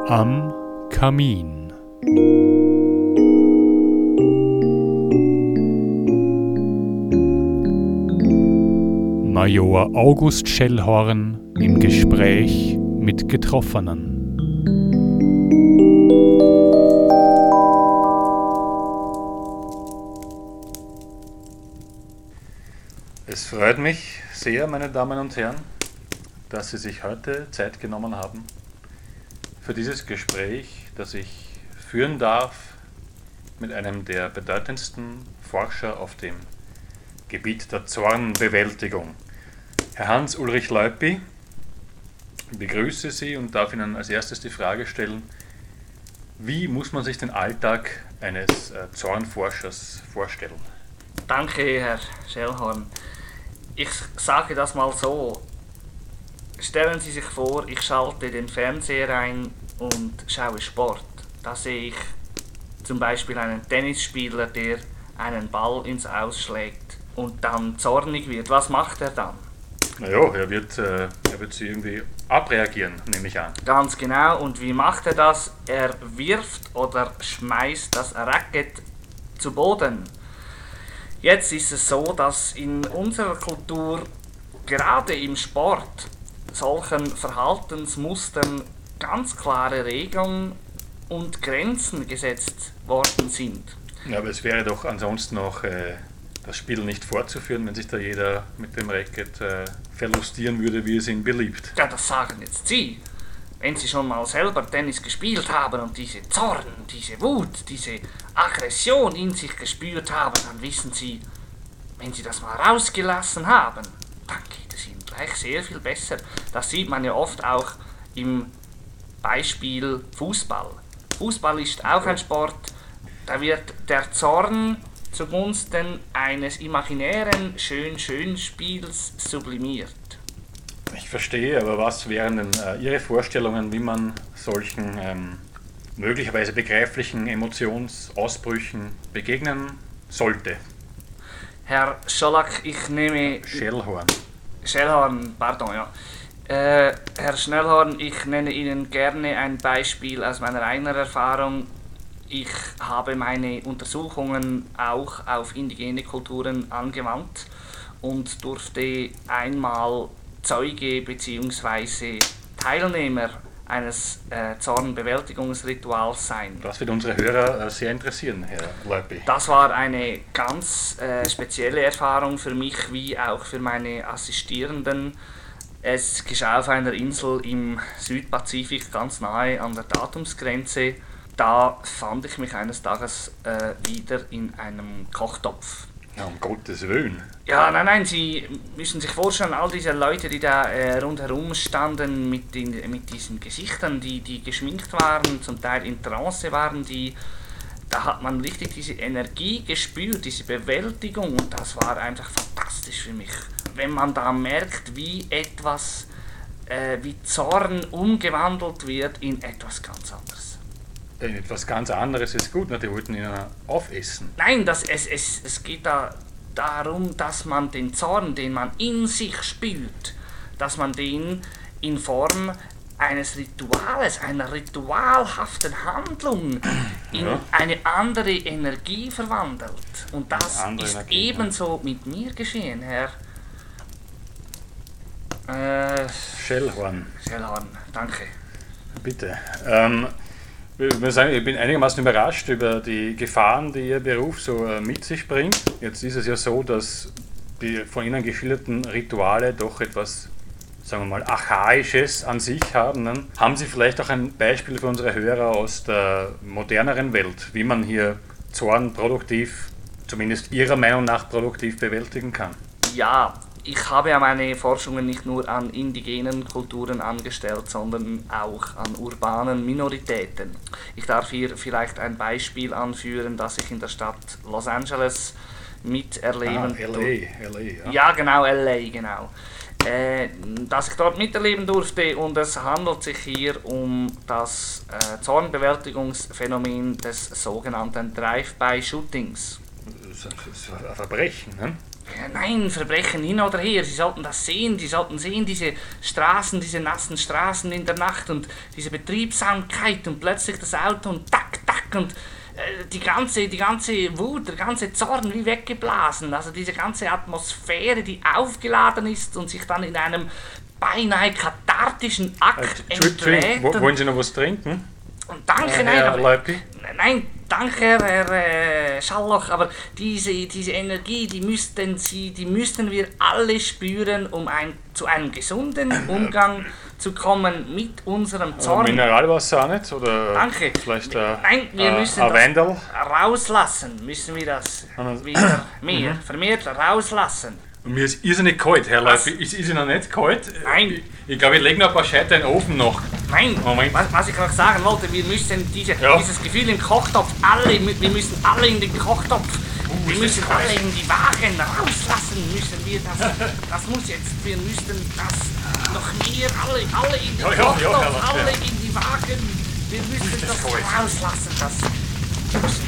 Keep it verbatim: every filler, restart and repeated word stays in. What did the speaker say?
Am Kamin. Major August Schellhorn im Gespräch mit Getroffenen. Es freut mich sehr, meine Damen und Herren, dass Sie sich heute Zeit genommen haben für dieses Gespräch, das ich führen darf mit einem der bedeutendsten Forscher auf dem Gebiet der Zornbewältigung. Herr Hans-Ulrich Leupi, ich begrüße Sie und darf Ihnen als erstes die Frage stellen, wie muss man sich den Alltag eines äh, Zornforschers vorstellen? Danke, Herr Schellhorn. Ich sage das mal so. Stellen Sie sich vor, ich schalte den Fernseher ein und schaue Sport. Da sehe ich zum Beispiel einen Tennisspieler, der einen Ball ins Aus schlägt und dann zornig wird. Was macht er dann? Naja, er wird, äh, er wird sie irgendwie abreagieren, nehme ich an. Ganz genau. Und wie macht er das? Er wirft oder schmeißt das Racket zu Boden. Jetzt ist es so, dass in unserer Kultur gerade im Sport solchen Verhaltensmustern ganz klare Regeln und Grenzen gesetzt worden sind. Ja, aber es wäre doch ansonsten noch äh, das Spiel nicht fortzuführen, wenn sich da jeder mit dem Racket äh, verlustieren würde, wie es ihm beliebt. Ja, das sagen jetzt Sie. Wenn Sie schon mal selber Tennis gespielt haben und diese Zorn, diese Wut, diese Aggression in sich gespürt haben, dann wissen Sie, wenn Sie das mal rausgelassen haben, dann geht es Ihnen gleich sehr viel besser. Das sieht man ja oft auch im Beispiel Fußball. Fußball ist auch ein Sport, da wird der Zorn zugunsten eines imaginären Schön-Schön-Spiels sublimiert. Ich verstehe, aber was wären denn äh, Ihre Vorstellungen, wie man solchen ähm, möglicherweise begreiflichen Emotionsausbrüchen begegnen sollte? Herr Schollack, ich nehme... Schellhorn. Schellhorn, pardon, ja. Äh, Herr Schnellhorn, ich nenne Ihnen gerne ein Beispiel aus meiner eigenen Erfahrung. Ich habe meine Untersuchungen auch auf indigene Kulturen angewandt und durfte einmal Zeuge bzw. Teilnehmer eines äh, Zornbewältigungsrituals sein. Das wird unsere Hörer äh, sehr interessieren, Herr Leupi. Das war eine ganz äh, spezielle Erfahrung für mich wie auch für meine Assistierenden. Es geschah auf einer Insel im Südpazifik, ganz nahe an der Datumsgrenze. Da fand ich mich eines Tages äh, wieder in einem Kochtopf. Ja, um Gottes Willen. Ja, nein, nein, Sie müssen sich vorstellen, all diese Leute, die da äh, rundherum standen mit, den, mit diesen Gesichtern, die, die geschminkt waren, zum Teil in Trance waren, die, da hat man richtig diese Energie gespürt, diese Bewältigung, und das war einfach fantastisch für mich. Wenn man da merkt, wie etwas, äh, wie Zorn umgewandelt wird in etwas ganz anderes. Denn etwas ganz anderes ist gut, ne? Die wollten ihn aufessen. Nein, das, es, es, es geht da darum, dass man den Zorn, den man in sich spürt, dass man den in Form eines Rituales, einer ritualhaften Handlung in ja. eine andere Energie verwandelt. Und das ist Energie, ebenso ja. mit mir geschehen, Herr äh, Schellhorn. Schellhorn, danke. Bitte. Ähm, Ich muss sagen, ich bin einigermaßen überrascht über die Gefahren, die Ihr Beruf so mit sich bringt. Jetzt ist es ja so, dass die von Ihnen geschilderten Rituale doch etwas, sagen wir mal, Archaisches an sich haben. Ne? Haben Sie vielleicht auch ein Beispiel für unsere Hörer aus der moderneren Welt, wie man hier Zorn produktiv, zumindest Ihrer Meinung nach produktiv bewältigen kann? Ja, ich habe ja meine Forschungen nicht nur an indigenen Kulturen angestellt, sondern auch an urbanen Minoritäten. Ich darf hier vielleicht ein Beispiel anführen, das ich in der Stadt Los Angeles miterleben ah, L A, L A, ja. Ja, genau, L A, genau. Äh, dass ich dort miterleben durfte, und es handelt sich hier um das äh, Zornbewältigungsphänomen des sogenannten Drive-by-Shootings. Das ist ein Verbrechen, ne? Ja, nein, Verbrechen hin oder her. Sie sollten das sehen. Sie sollten sehen, diese Straßen, diese nassen Straßen in der Nacht und diese Betriebsamkeit und plötzlich das Auto und tack, tack und äh, die ganze, die ganze Wut, der ganze Zorn wie weggeblasen. Also diese ganze Atmosphäre, die aufgeladen ist und sich dann in einem beinahe kathartischen Akt Äh, Entschuldigung, entlädt. wo- wollen Sie noch was trinken? Und danke, Äh, nein, Herr aber, Leupi? nein, danke, Herr, Herr äh, Schalloch, aber diese, diese Energie, die müssten Sie, die müssten wir alle spüren, um ein, zu einem gesunden Umgang zu kommen mit unserem Zorn. Mineralwasser auch nicht? Oder Danke. vielleicht äh, Nein, wir äh, müssen ein das Wendel? rauslassen, müssen wir das Mhm. wieder mehr, vermehrt rauslassen. Und mir ist irrsinnig kalt, Herr Was? Leupi. Ist, ist Ihnen nicht kalt? Nein. Ich, ich glaube, ich lege noch ein paar Scheiter in den Ofen noch. Nein, Moment. was, was ich noch sagen wollte, wir müssen diese, Ja. dieses Gefühl im Kochtopf, alle, wir müssen alle in den Kochtopf, wir ist müssen das kalt. alle in die Wagen rauslassen, müssen wir das, das muss jetzt, wir müssen das noch mehr, alle, alle in den Ja, ja, ja, Kochtopf, Herr Latte. alle in die Wagen, wir müssen Ist das das kalt. rauslassen, das müssen